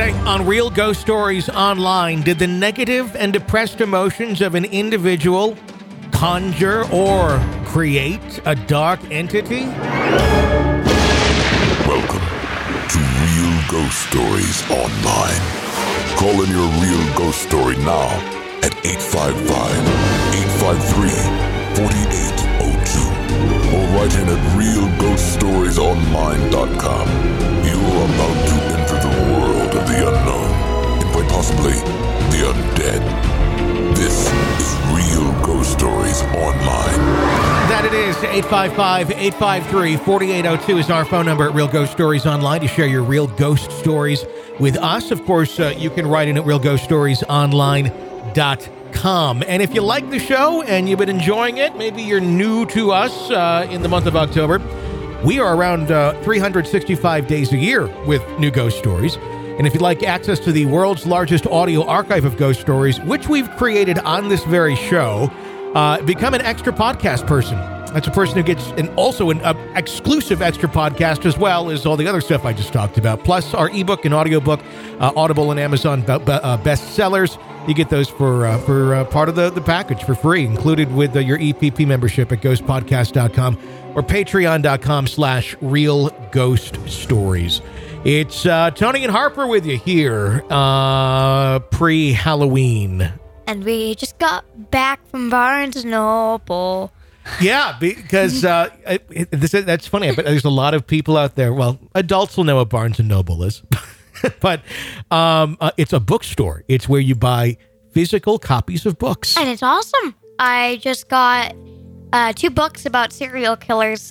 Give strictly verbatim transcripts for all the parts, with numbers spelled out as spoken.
Today on Real Ghost Stories Online, did the negative and depressed emotions of an individual conjure or create a dark entity? Welcome to Real Ghost Stories Online. Call in your real ghost story now at eight five five, eight five three, four eight zero two or write in at real ghost stories online dot com. You are about to enter the world of the unknown and quite possibly the undead. This is Real Ghost Stories Online. That it is. eight five five, eight five three, four eight zero two is our phone number at Real Ghost Stories Online to share your real ghost stories with us. Of course, uh, you can write in at real ghost stories online dot com. And if you like the show and you've been enjoying it, maybe you're new to us uh, in the month of October, we are around uh, three hundred sixty-five days a year with new ghost stories. And if you'd like access to the world's largest audio archive of ghost stories, which we've created on this very show, uh, become an extra podcast person. That's a person who gets an, also an uh, exclusive extra podcast as well as all the other stuff I just talked about. Plus our ebook and audiobook, uh, Audible and Amazon be- be- uh, bestsellers. You get those for uh, for uh, part of the, the package for free, included with uh, your E P P membership at ghost podcast dot com or patreon dot com slash real ghost stories. It's uh, Tony and Harper with you here uh, pre-Halloween. And we just got back from Barnes and Noble. Yeah, because uh, it, it, this, that's funny. But there's a lot of people out there. Well, adults will know what Barnes and Noble is, but um, uh, it's a bookstore. It's where you buy physical copies of books, and it's awesome. I just got uh, two books about serial killers,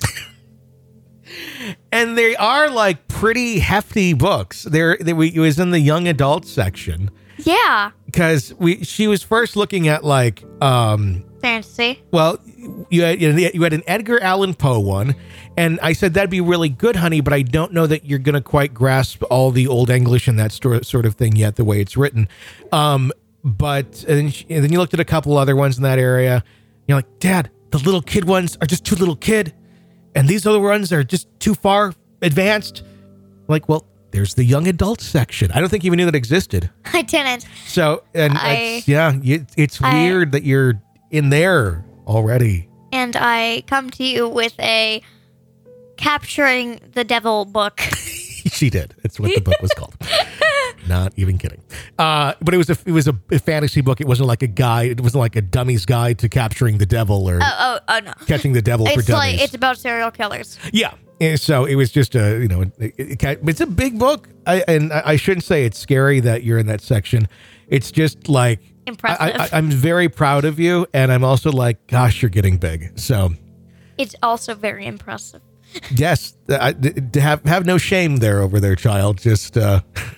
and they are like pretty hefty books. There, they, we, it was in the young adult section. Yeah, because we she was first looking at like um, fantasy. Well, you had you had an Edgar Allan Poe one, and I said that'd be really good, honey, but I don't know that you're going to quite grasp all the Old English and that sort of thing yet, the way it's written. Um, but and then, she, and then you looked at a couple other ones in that area. You're like, Dad, the little kid ones are just too little kid, and these other ones are just too far advanced. I'm like, well, there's the young adult section. I don't think you even knew that existed. I didn't. So, and I, it's, yeah, you, it's I, weird that you're in there already. And I come to you with a Capturing the Devil book. She did. That's what the book was called. Not even kidding. Uh, but it was a it was a, a fantasy book. It wasn't like a guide. It wasn't like a dummy's guide to capturing the devil or oh oh oh no, catching the devil it's for dummies. Like, it's about serial killers. Yeah. And so it was just a you know it, it, it's a big book. I, and I shouldn't say it's scary that you're in that section. It's just like impressive. I, I, I'm very proud of you, and I'm also like, gosh, you're getting big. So it's also very impressive. Yes, I, to have have no shame there over there, child. Just uh,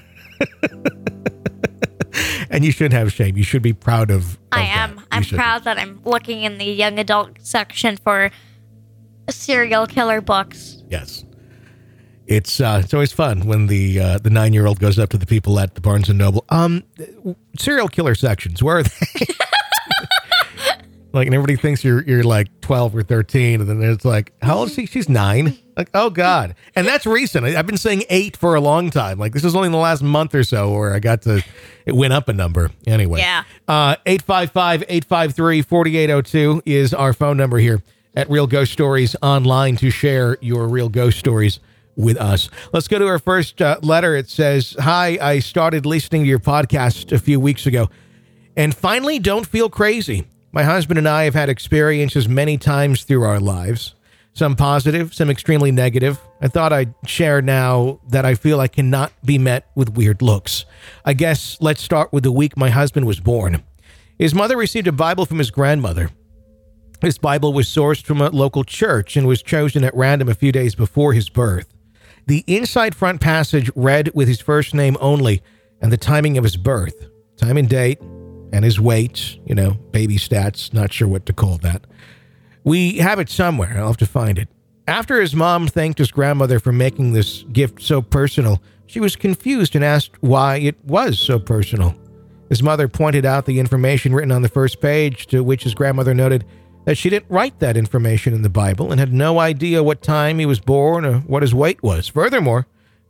and you shouldn't have shame. You should be proud of. of I am. I'm should. proud that I'm looking in the young adult section for serial killer books. Yes, it's uh, it's always fun when the uh, the nine year old goes up to the people at the Barnes and Noble. Um, serial killer sections. Where are they? Like, and everybody thinks you're you're like twelve or thirteen, and then it's like, how old is she? She's nine. Like, oh God. And that's recent. I, I've been saying eight for a long time. Like, this is only in the last month or so where I got to, it went up a number. Anyway. Yeah. Uh, eight five five, eight five three, four eight zero two is our phone number here at Real Ghost Stories Online to share your real ghost stories with us. Let's go to our first uh, letter. It says, hi, I started listening to your podcast a few weeks ago and finally don't feel crazy. My husband and I have had experiences many times through our lives, some positive, some extremely negative. I thought I'd share now that I feel I cannot be met with weird looks. I guess let's start with the week my husband was born. His mother received a Bible from his grandmother. This Bible was sourced from a local church and was chosen at random a few days before his birth. The inside front passage read with his first name only and the timing of his birth, time and date, and his weight, you know, baby stats, not sure what to call that. We have it somewhere. I'll have to find it. After his mom thanked his grandmother for making this gift so personal, she was confused and asked why it was so personal. His mother pointed out the information written on the first page, to which his grandmother noted that she didn't write that information in the Bible and had no idea what time he was born or what his weight was. Furthermore,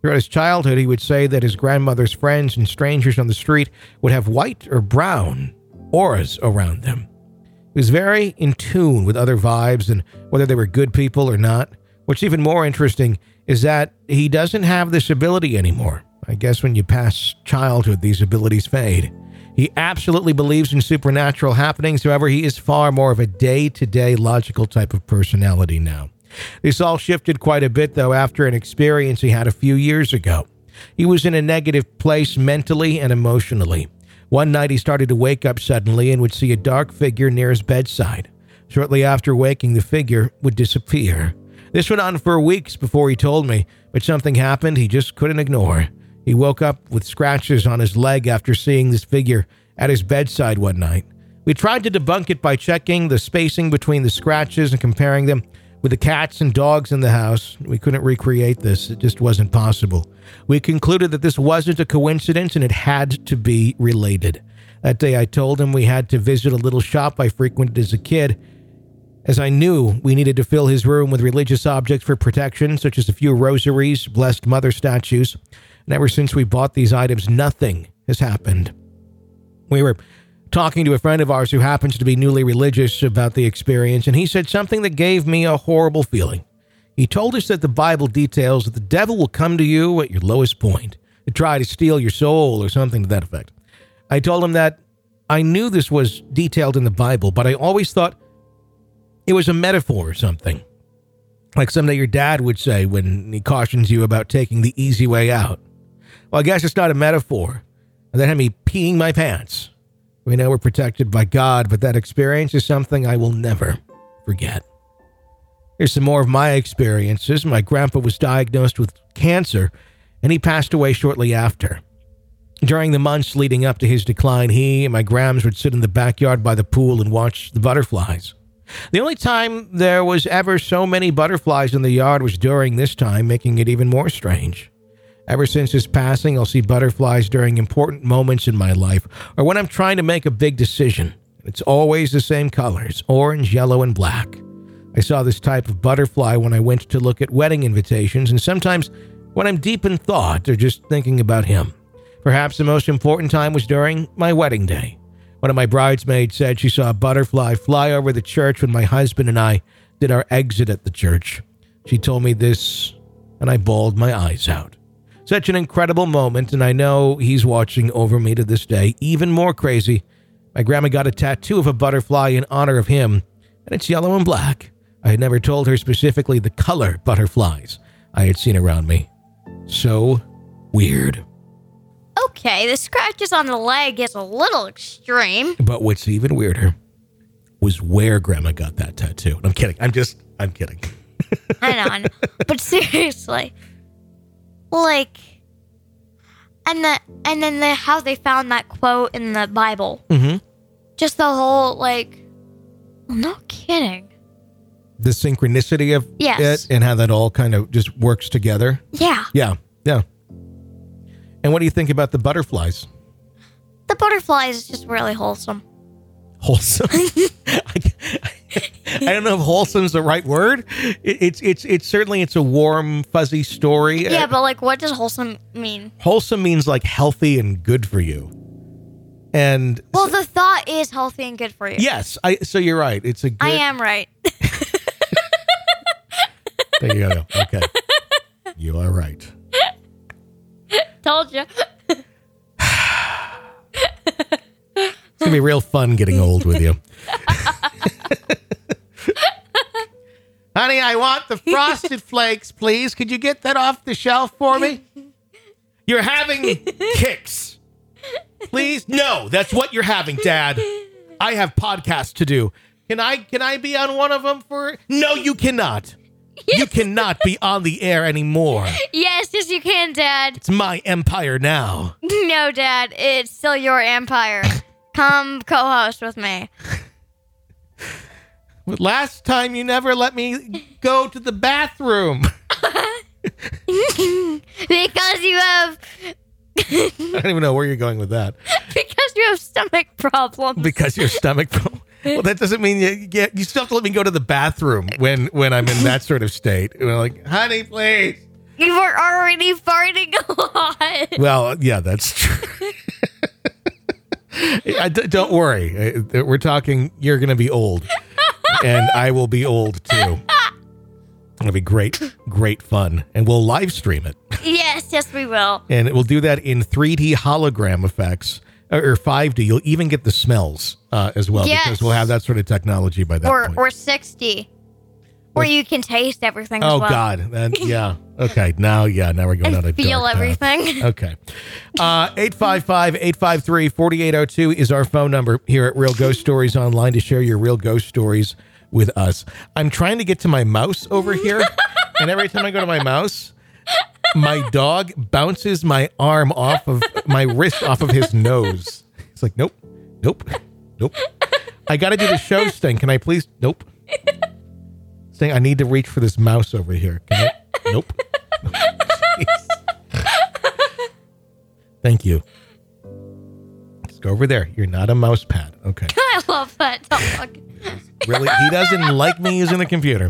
Throughout his childhood, he would say that his grandmother's friends and strangers on the street would have white or brown auras around them. He was very in tune with other vibes and whether they were good people or not. What's even more interesting is that he doesn't have this ability anymore. I guess when you pass childhood, these abilities fade. He absolutely believes in supernatural happenings. However, he is far more of a day-to-day logical type of personality now. This all shifted quite a bit, though, after an experience he had a few years ago. He was in a negative place mentally and emotionally. One night, he started to wake up suddenly and would see a dark figure near his bedside. Shortly after waking, the figure would disappear. This went on for weeks before he told me, but something happened he just couldn't ignore. He woke up with scratches on his leg after seeing this figure at his bedside one night. We tried to debunk it by checking the spacing between the scratches and comparing them with the cats and dogs in the house. We couldn't recreate this. It just wasn't possible. We concluded that this wasn't a coincidence and it had to be related. That day I told him we had to visit a little shop I frequented as a kid, as I knew we needed to fill his room with religious objects for protection, such as a few rosaries, Blessed Mother statues. And ever since we bought these items, nothing has happened. We were talking to a friend of ours who happens to be newly religious about the experience, and he said something that gave me a horrible feeling. He told us that the Bible details that the devil will come to you at your lowest point to try to steal your soul or something to that effect. I told him that I knew this was detailed in the Bible, but I always thought it was a metaphor or something, like something that your dad would say when he cautions you about taking the easy way out. Well, I guess it's not a metaphor. And that had me peeing my pants. We know we're protected by God, but that experience is something I will never forget. Here's some more of my experiences. My grandpa was diagnosed with cancer, and he passed away shortly after. During the months leading up to his decline, he and my grams would sit in the backyard by the pool and watch the butterflies. The only time there was ever so many butterflies in the yard was during this time, making it even more strange. Ever since his passing, I'll see butterflies during important moments in my life or when I'm trying to make a big decision. It's always the same colors, orange, yellow, and black. I saw this type of butterfly when I went to look at wedding invitations and sometimes when I'm deep in thought or just thinking about him. Perhaps the most important time was during my wedding day. One of my bridesmaids said she saw a butterfly fly over the church when my husband and I did our exit at the church. She told me this, and I bawled my eyes out. Such an incredible moment, and I know he's watching over me to this day. Even more crazy, my grandma got a tattoo of a butterfly in honor of him, and it's yellow and black. I had never told her specifically the color butterflies I had seen around me. So weird. Okay, the scratches on the leg is a little extreme. But what's even weirder was where Grandma got that tattoo. I'm kidding. I'm just, I'm kidding. I know, I know. But seriously, like, and the and then the how they found that quote in the Bible. Mm-hmm. Just the whole, like, I'm not kidding. The synchronicity of Yes. it and how that all kind of just works together. Yeah. Yeah, yeah. And what do you think about the butterflies? The butterflies is just really wholesome. Wholesome? I, I don't know if wholesome's the right word. It, it's it's it's certainly it's a warm, fuzzy story. Yeah, Uh, but like, what does wholesome mean? wholesome means like healthy and good for you. And Well, the thought is healthy and good for you. yes, I. So you're right. It's a good. I am right. There you go. Okay, you are right. Told you. It's gonna be real fun getting old with you. Honey, I want the Frosted Flakes, please. Could you get that off the shelf for me? You're having kicks. Please? No, that's what you're having, Dad. I have podcasts to do. Can I can I be on one of them for? No, you cannot. You cannot be on the air anymore. Yes, yes, you can, Dad. It's my empire now. No, Dad, it's still your empire. Come co-host with me. But last time you never let me go to the bathroom. Because you have... I don't even know where you're going with that. Because you have stomach problems. Because your stomach problem. Well, that doesn't mean you get. You still have to let me go to the bathroom when when I'm in that sort of state. You're like, honey, please. You were already farting a lot. Well, yeah, that's true. I, d- don't worry. Uh, We're talking, you're going to be old. And I will be old, too. It'll be great, great fun. And we'll live stream it. Yes, yes, we will. And we'll do that in three D hologram effects. Or five D. You'll even get the smells uh, as well. Yes. Because we'll have that sort of technology by that Or point. or sixty. Where you can taste everything as Oh, well. God. Then, yeah. Okay. Now, yeah. Now we're going And on a feel dark path. everything. Okay. Uh, eight five five, eight five three, four eight zero two is our phone number here at Real Ghost Stories Online to share your real ghost stories with us. I'm trying to get to my mouse over here. And every time I go to my mouse, my dog bounces my arm off of my wrist off of his nose. It's like, nope, nope, nope. I got to do the shows thing. Can I please? Nope. Saying I need to reach for this mouse over here. Can I? Nope. Thank you. Just go over there. You're not a mouse pad. Okay. I love that dog. Really? He doesn't like me using the computer.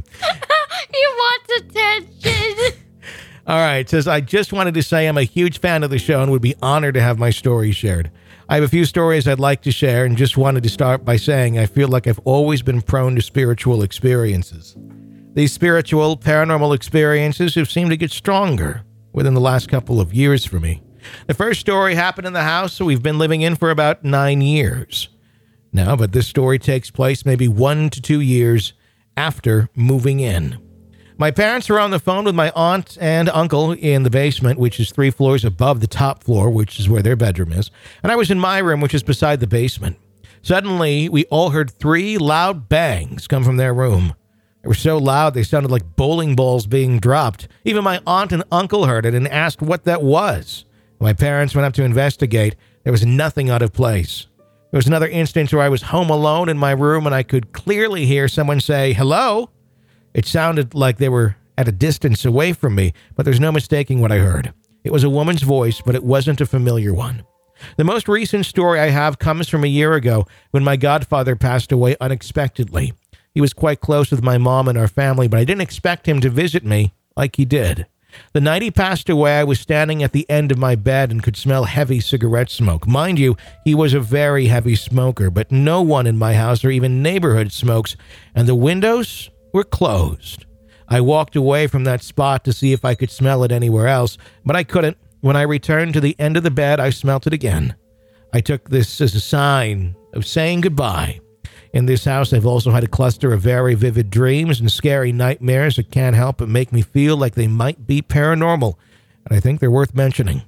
He wants attention. All right. It says, I just wanted to say I'm a huge fan of the show and would be honored to have my story shared. I have a few stories I'd like to share and just wanted to start by saying I feel like I've always been prone to spiritual experiences. These spiritual, paranormal experiences have seemed to get stronger within the last couple of years for me. The first story happened in the house we've been living in for about nine years now, but this story takes place maybe one to two years after moving in. My parents were on the phone with my aunt and uncle in the basement, which is three floors above the top floor, which is where their bedroom is, and I was in my room, which is beside the basement. Suddenly, we all heard three loud bangs come from their room. They were so loud they sounded like bowling balls being dropped. Even my aunt and uncle heard it and asked what that was. When my parents went up to investigate, there was nothing out of place. There was another instance where I was home alone in my room and I could clearly hear someone say, hello? It sounded like they were at a distance away from me, but there's no mistaking what I heard. It was a woman's voice, but it wasn't a familiar one. The most recent story I have comes from a year ago when my godfather passed away unexpectedly. He was quite close with my mom and our family, but I didn't expect him to visit me like he did. The night he passed away, I was standing at the end of my bed and could smell heavy cigarette smoke. Mind you, he was a very heavy smoker, but no one in my house or even neighborhood smokes, and the windows were closed. I walked away from that spot to see if I could smell it anywhere else, but I couldn't. When I returned to the end of the bed, I smelt it again. I took this as a sign of saying goodbye. In this house, I've also had a cluster of very vivid dreams and scary nightmares that can't help but make me feel like they might be paranormal, and I think they're worth mentioning.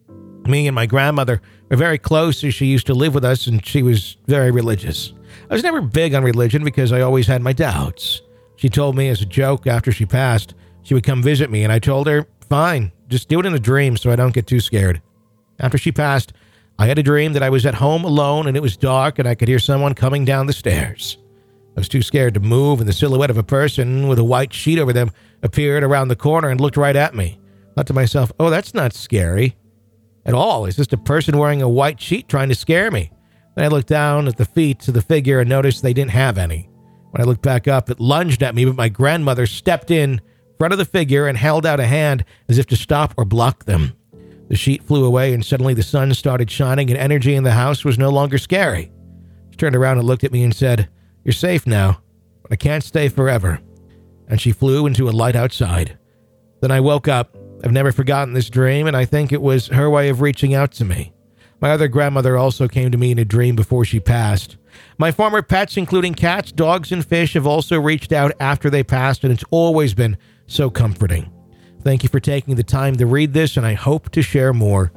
Me and my grandmother were very close as she used to live with us, and she was very religious. I was never big on religion because I always had my doubts. She told me as a joke after she passed, she would come visit me, and I told her, fine, just do it in a dream so I don't get too scared. After she passed, I had a dream that I was at home alone and it was dark and I could hear someone coming down the stairs. I was too scared to move, and the silhouette of a person with a white sheet over them appeared around the corner and looked right at me. I thought to myself, oh, that's not scary at all. It's just a person wearing a white sheet trying to scare me. Then I looked down at the feet of the figure and noticed they didn't have any. When I looked back up, it lunged at me, but my grandmother stepped in front of the figure and held out a hand as if to stop or block them. The sheet flew away, and suddenly the sun started shining, and energy in the house was no longer scary. She turned around and looked at me and said, you're safe now, but I can't stay forever. And she flew into a light outside. Then I woke up. I've never forgotten this dream, and I think it was her way of reaching out to me. My other grandmother also came to me in a dream before she passed. My former pets, including cats, dogs, and fish, have also reached out after they passed, and it's always been so comforting. Thank you for taking the time to read this, and I hope to share more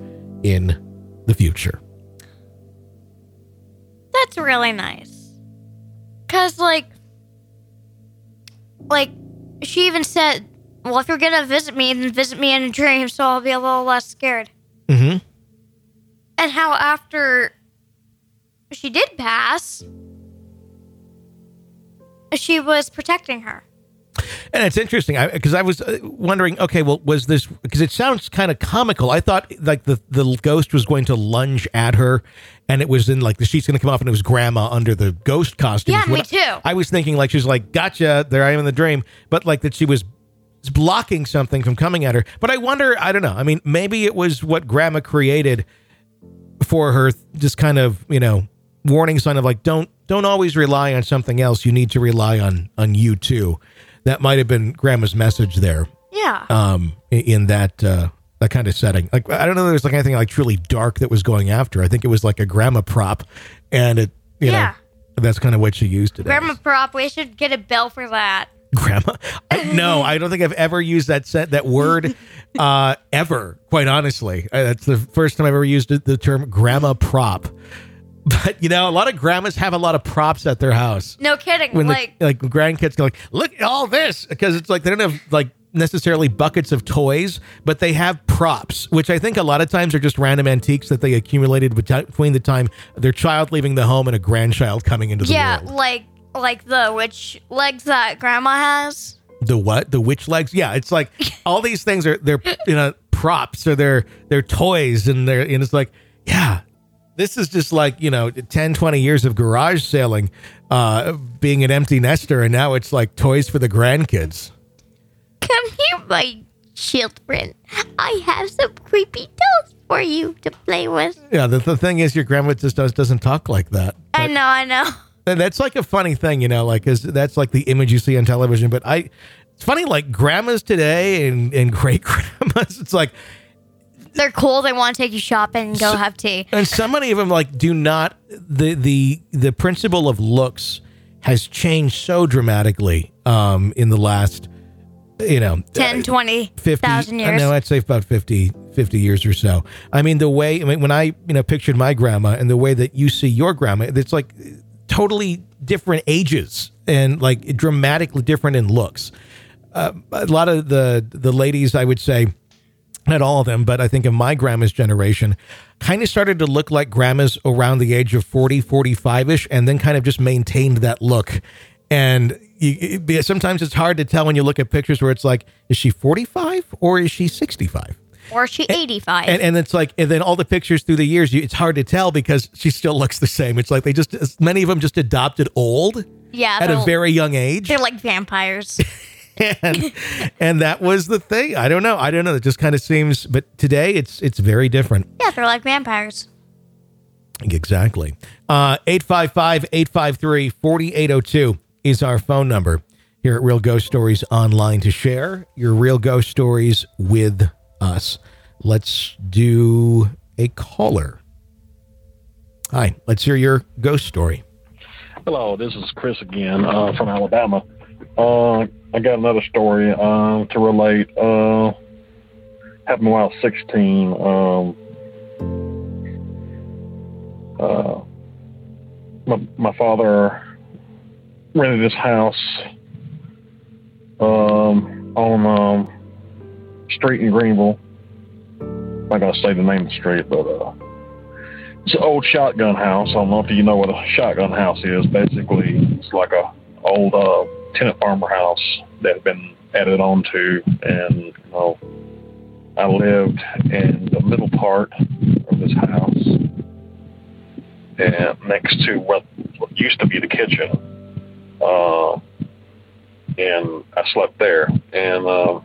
in the future. That's really nice. Because, like, like, she even said, well, if you're going to visit me, then visit me in a dream, so I'll be a little less scared. Mm-hmm. And how after she did pass, she was protecting her. And it's interesting because I, I was uh, wondering, okay, well, was this, because it sounds kind of comical. I thought like the, the ghost was going to lunge at her and it was in like the sheet's going to come off and it was grandma under the ghost costume. Yeah, me I, too. I was thinking like, she was like, gotcha, there I am in the dream. But like that she was blocking something from coming at her. But I wonder, I don't know. I mean, maybe it was what Grandma created for her, just kind of, you know, warning sign of like, don't don't always rely on something else. You need to rely on on you too. That might have been Grandma's message there. Yeah. Um, in that uh, that kind of setting. Like, I don't know, there's like anything like truly dark that was going after. I think it was like a grandma prop, and it, you Yeah. know, that's kind of what she used it Grandma as. prop. We should get a bill for that. Grandma? I, no, I don't think I've ever used that set, that word uh, ever, quite honestly. Uh, that's the first time I've ever used it, the term grandma prop. But, you know, a lot of grandmas have a lot of props at their house. No kidding. When like, the, like grandkids go like, look at all this, because it's like they don't have like necessarily buckets of toys, but they have props, which I think a lot of times are just random antiques that they accumulated bet- between the time their child leaving the home and a grandchild coming into the yeah, world. like like the witch legs that Grandma has. The what? The witch legs? Yeah, it's like all these things are they're you know props or they're they're toys, and they're and it's like, yeah, this is just like, you know, ten, twenty years of garage sailing, uh, being an empty nester, and now it's like toys for the grandkids. Come here, my children. I have some creepy dolls for you to play with. Yeah, the, the thing is, your grandma just does, doesn't talk like that. I know, I know. And that's like a funny thing, you know, like, is that's like the image you see on television. But I, it's funny, like grandmas today and, and great grandmas, it's like, They're cool. They want to take you shopping and go So- have tea. and so many of them like do not, the, the, the principle of looks has changed so dramatically um, in the last, you know, ten, twenty fifty thousand years. No, I'd say about fifty, fifty years or so. I mean, the way, I mean, when I, you know, pictured my grandma and the way that you see your grandma, it's like totally different ages and like dramatically different in looks. Uh, a lot of the, the ladies, I would say, not all of them, but I think of my grandma's generation, kind of started to look like grandmas around the age of forty, forty-five-ish, and then kind of just maintained that look. And you, it, sometimes it's hard to tell when you look at pictures where it's like, is she forty-five or is she sixty-five? Or is she eighty-five? And, and it's like, and then all the pictures through the years, you, it's hard to tell because she still looks the same. It's like they just, many of them just adopted old yeah, at a they're- very young age. They're like vampires. and, and that was the thing. I don't know. I don't know. It just kind of seems, but today it's it's very different. Yeah, they're like vampires. Exactly. Uh, eight five five, eight five three, four eight zero two is our phone number here at Real Ghost Stories Online to share your real ghost stories with us. Let's do a caller. Hi, let's hear your ghost story. Hello, this is Chris again uh, from Alabama. Uh, I got another story uh, to relate. Uh, happened when I was sixteen. Um, uh, my, my father rented this house um, on um, street in Greenville. I'm not going to say the name of the street, but uh, it's an old shotgun house. I don't know if you know what a shotgun house is. Basically, it's like a old uh, tenant farmer house that had been added on to, and you know, I lived in the middle part of this house, and next to what used to be the kitchen, uh, and I slept there. And uh,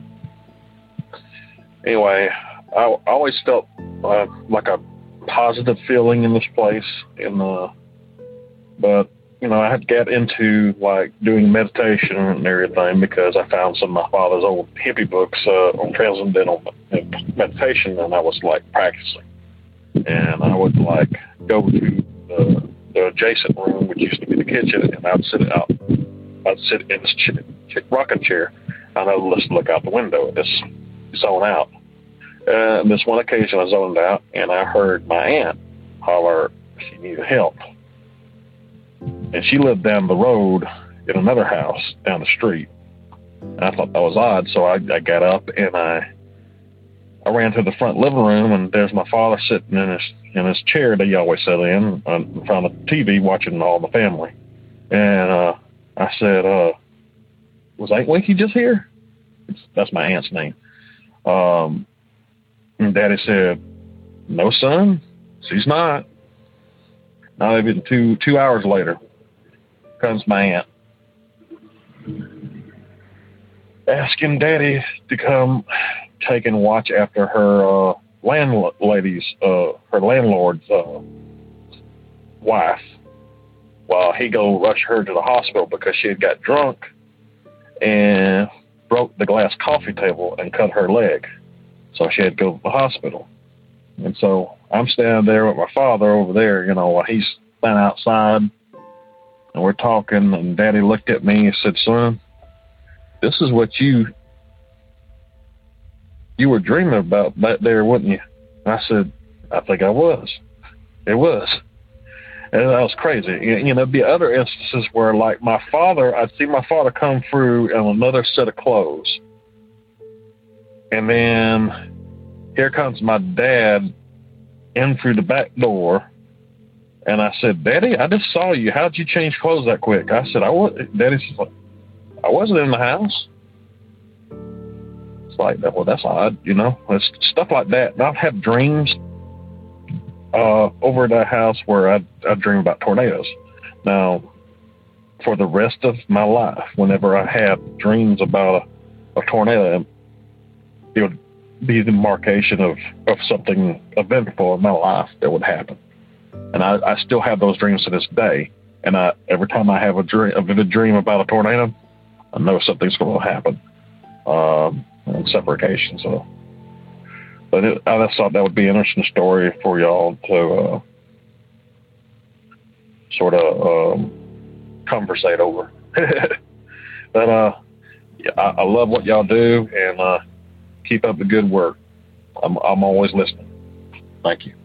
anyway, I, I always felt uh, like a positive feeling in this place, and uh, but you know, I had to get into like doing meditation and everything because I found some of my father's old hippie books uh, on transcendental meditation, and I was like practicing. And I would like go to the, the adjacent room, which used to be the kitchen, and I'd sit out. I'd sit in this ch- ch- rocking chair, and I'd just look out the window and just zone out. Uh, and this one occasion, I zoned out, and I heard my aunt holler she needed help. And she lived down the road in another house down the street. And I thought that was odd, so I, I got up and I I ran to the front living room, and there's my father sitting in his in his chair that he always sat in in front of the T V watching All the Family. And uh, I said, uh, "Was Aunt Winky just here?" It's, that's my aunt's name. Um, and Daddy said, "No, son, she's not." Now, maybe two two hours later, comes my aunt. asking Daddy to come take and watch after her uh, landlady's, uh, her landlord's uh, wife, while he go rush her to the hospital because she had got drunk and broke the glass coffee table and cut her leg. So she had to go to the hospital. And so I'm standing there with my father over there, you know, while he's standing outside, and we're talking, and Daddy looked at me and said, son, this is what you you were dreaming about back there, wasn't you? And I said, I think I was. It was. And that was crazy. You know, there'd be other instances where, like, my father, I'd see my father come through in another set of clothes. And then here comes my dad in through the back door. And I said, Daddy, I just saw you. How'd you change clothes that quick? I said, I was, Daddy's like, I wasn't in the house. It's like, well, that's odd, you know? It's stuff like that. And I've had dreams uh, over at that house where I, I dream about tornadoes. Now, for the rest of my life, whenever I have dreams about a, a tornado, it would be the markation of, of something eventful in my life that would happen. And I, I still have those dreams to this day. And I, every time I have a, dream, a vivid dream about a tornado, I know something's going to happen um, on separate occasions. So, but it, I just thought that would be an interesting story for y'all to uh, sort of um, conversate over. But uh, yeah, I, I love what y'all do, and uh, keep up the good work. I'm, I'm always listening. Thank you.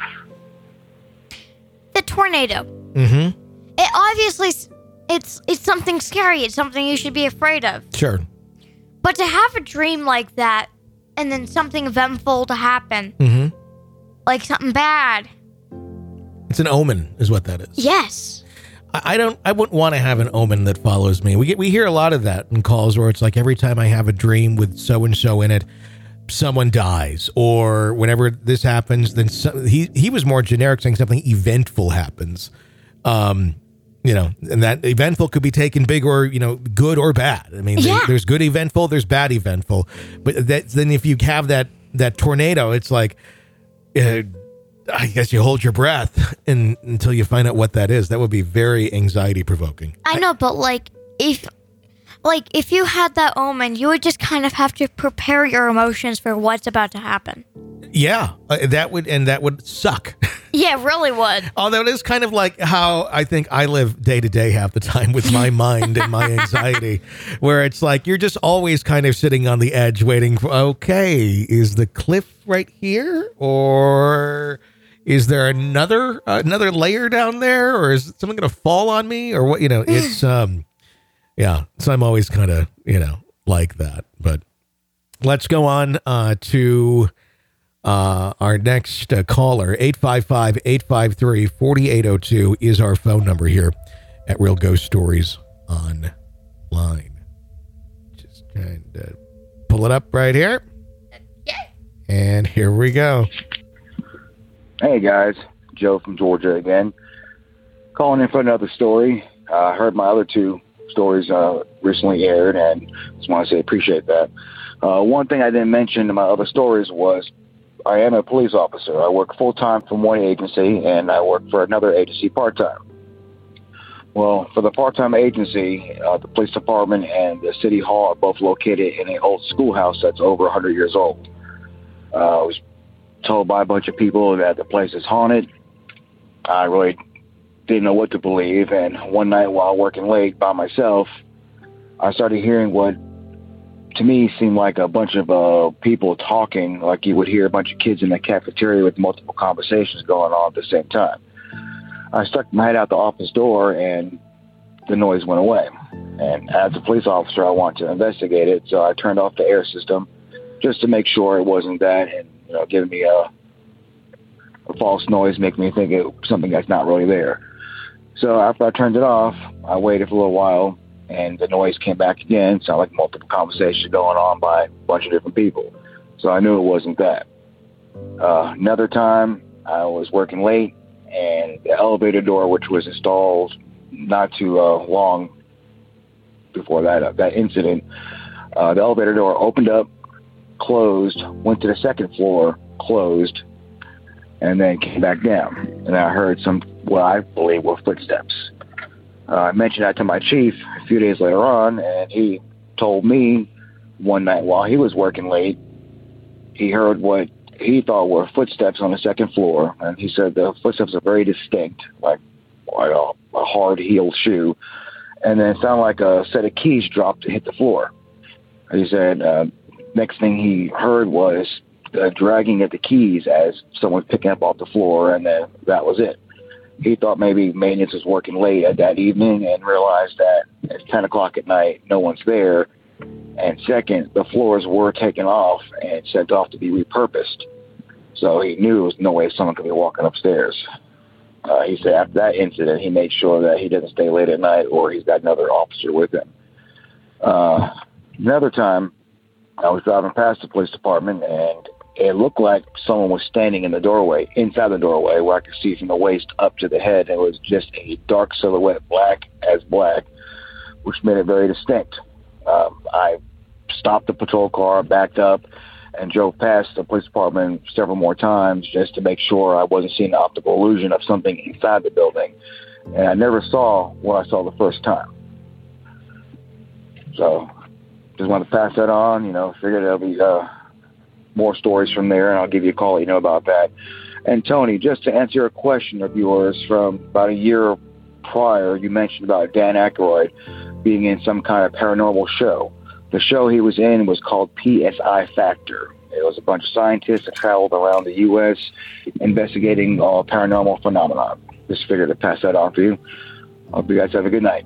The tornado. Mm-hmm. It obviously, it's it's something scary. It's something you should be afraid of. Sure. But to have a dream like that, and then something eventful to happen, Mm-hmm. like something bad. It's an omen, is what that is. Yes. I, I don't. I wouldn't want to have an omen that follows me. We get we hear a lot of that in calls where it's like every time I have a dream with so and so in it, someone dies, or whenever this happens, then so, he he was more generic, saying something eventful happens. Um, you know, and that eventful could be taken big or, you know, good or bad. I mean, Yeah. there, there's good eventful, there's bad eventful. But that, then if you have that that tornado, it's like, uh, I guess you hold your breath and, until you find out what that is. That would be very anxiety provoking. I know, but like if like if you had that omen, you would just kind of have to prepare your emotions for what's about to happen. Yeah, uh, that would, and that would suck. Yeah, it really would. Although it is kind of like how I think I live day to day half the time with my mind and my anxiety, where it's like you're just always kind of sitting on the edge waiting for, okay, is the cliff right here? Or is there another uh, another layer down there? Or is someone going to fall on me? Or what, you know, it's, um, yeah, so I'm always kind of, you know, like that. But let's go on uh, to... Uh, our next uh, caller, eight five five, eight five three, four eight zero two is our phone number here at Real Ghost Stories Online. Just trying to pull it up right here. Yeah. And here we go. Hey guys, Joe from Georgia again. Calling in for another story. I uh, heard my other two stories uh, recently aired, and just want to say appreciate that. Uh, one thing I didn't mention in my other stories was I am a police officer. I work full-time from one agency, and I work for another agency part-time. Well, for the part-time agency, uh, the police department and the city hall are both located in an old schoolhouse that's over one hundred years old. Uh, I was told by a bunch of people that the place is haunted. I really didn't know what to believe, and one night while working late by myself, I started hearing what to me seemed like a bunch of uh, people talking, like you would hear a bunch of kids in the cafeteria with multiple conversations going on at the same time. I stuck my head out the office door, and the noise went away. And as a police officer, I wanted to investigate it, so I turned off the air system just to make sure it wasn't that, and you know, giving me a, a false noise, making me think it was something that's not really there. So after I turned it off, I waited for a little while, and the noise came back again. It sounded like multiple conversations going on by a bunch of different people. So I knew it wasn't that. Uh, another time, I was working late, and the elevator door, which was installed not too uh, long before that uh, that incident, Uh, the elevator door opened up, closed, went to the second floor, closed, and then came back down. And I heard some, what I believe were footsteps. Uh, I mentioned that to my chief a few days later on, and he told me one night while he was working late, he heard what he thought were footsteps on the second floor. And he said the footsteps are very distinct, like, like a, a hard-heeled shoe. And then it sounded like a set of keys dropped and hit the floor. He said uh, next thing he heard was the dragging at the keys as someone picking up off the floor, and then that was it. He thought maybe maintenance was working late at that evening and realized that it's ten o'clock at night, no one's there. And second, the floors were taken off and sent off to be repurposed. So he knew there was no way someone could be walking upstairs. Uh, he said after that incident, he made sure that he doesn't stay late at night or he's got another officer with him. Uh, another time, I was driving past the police department, and it looked like someone was standing in the doorway, inside the doorway, where I could see from the waist up to the head. It was just a dark silhouette, black as black, which made it very distinct. Um, I stopped the patrol car, backed up, and drove past the police department several more times just to make sure I wasn't seeing the optical illusion of something inside the building. And I never saw what I saw the first time. So just wanted to pass that on, you know, figured there'll be uh, more stories from there, and I'll give you a call, you know, about that. And Tony, just to answer a question of yours from about a year prior, you mentioned about Dan Aykroyd being in some kind of paranormal show. The show he was in was called P S I Factor. It was a bunch of scientists that traveled around the U S investigating all paranormal phenomena. Just figured to pass that on for you. Hope you guys have a good night.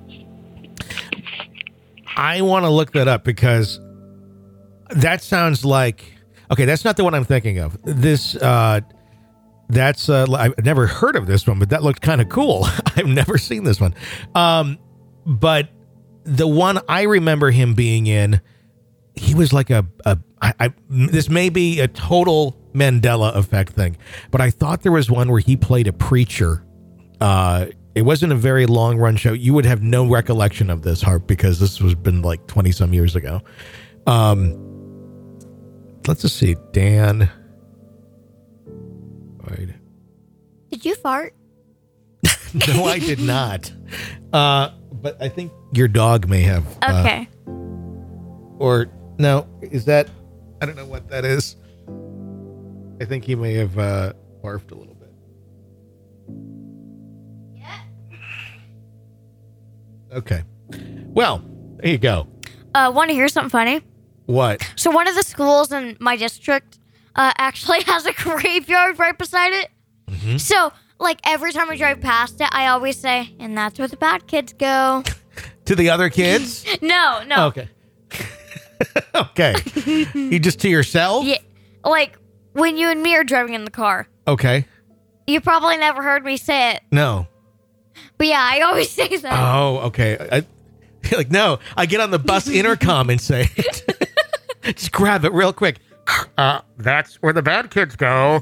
I want to look that up because that sounds like, okay, that's not the one I'm thinking of. This, uh, that's, uh, I've never heard of this one, but that looked kind of cool. I've never seen this one. Um, but the one I remember him being in, he was like a, a I, I, this may be a total Mandela effect thing, but I thought there was one where he played a preacher. Uh, it wasn't a very long run show. You would have no recollection of this, Harp, because this was been like twenty some years ago. Um, let's just see. Dan. Right. Did you fart? No, I did not. Uh, but I think your dog may have. Okay. Uh, or no, is that? I don't know what that is. I think he may have uh, barfed a little bit. Yeah. Okay. Well, there you go. Uh, want to hear something funny? What? So one of the schools in my district uh, actually has a graveyard right beside it. Mm-hmm. So, like, every time I drive past it, I always say, and that's where the bad kids go. To the other kids? No, no. Okay. Okay. You just to yourself? Yeah, like, when you and me are driving in the car. Okay. You probably never heard me say it. No. But yeah, I always say that. Oh, okay. I, like, no, I get on the bus intercom and say it. Just grab it real quick. Uh, that's where the bad kids go.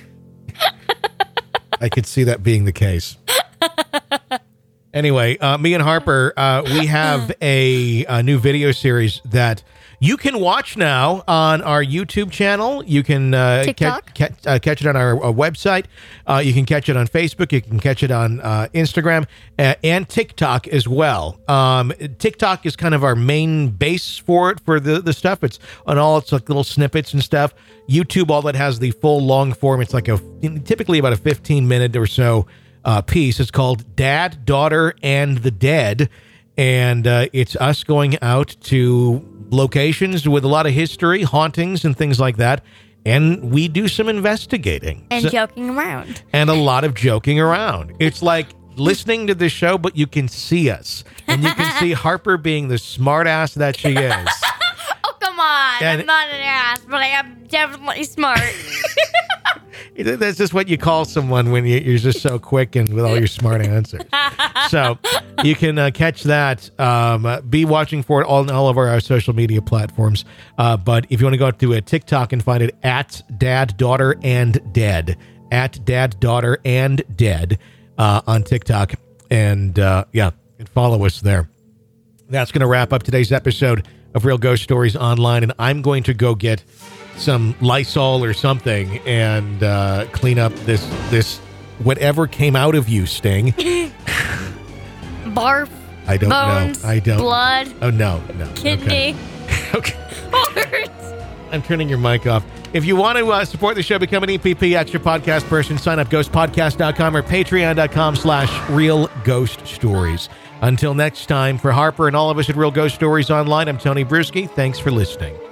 I could see that being the case. Anyway, uh, me and Harper, uh, we have a, a new video series that you can watch now on our YouTube channel. You can uh, TikTok? ca- ca- uh, catch it on our, our website. Uh, you can catch it on Facebook. You can catch it on uh, Instagram uh, and TikTok as well. Um, TikTok is kind of our main base for it, for the, the stuff. It's on all its like little snippets and stuff. YouTube, all that has the full long form. It's like a typically about a fifteen minute or so uh, piece. It's called Dad, Daughter, and the Dead. And uh, it's us going out to locations with a lot of history, hauntings, and things like that. And we do some investigating. And So- joking around. and a lot of joking around. It's like listening to the show, but you can see us. And you can see Harper being the smart ass that she is. Oh, come on. And- I'm not an ass, but I am definitely smart. That's just what you call someone when you, you're just so quick and with all your smart answers. So you can uh, catch that. Um, uh, be watching for it all on all of our, our social media platforms. Uh, but if you want to go to a TikTok and find it at Dad, Daughter, and Dead, at Dad, Daughter, and Dead uh, on TikTok, and uh, yeah, and follow us there. That's going to wrap up today's episode of Real Ghost Stories Online, and I'm going to go get some Lysol or something and uh, clean up this this whatever came out of you, Sting. Barf. I don't bones, know. I don't. Blood. Oh no, no. Kidney. Okay. okay. Heart. I'm turning your mic off. If you want to uh, support the show, become an E P P Extra Podcast person. Sign up ghost podcast dot com or patreon dot com slash real ghost stories. Until next time, for Harper and all of us at Real Ghost Stories Online, I'm Tony Bruschi. Thanks for listening.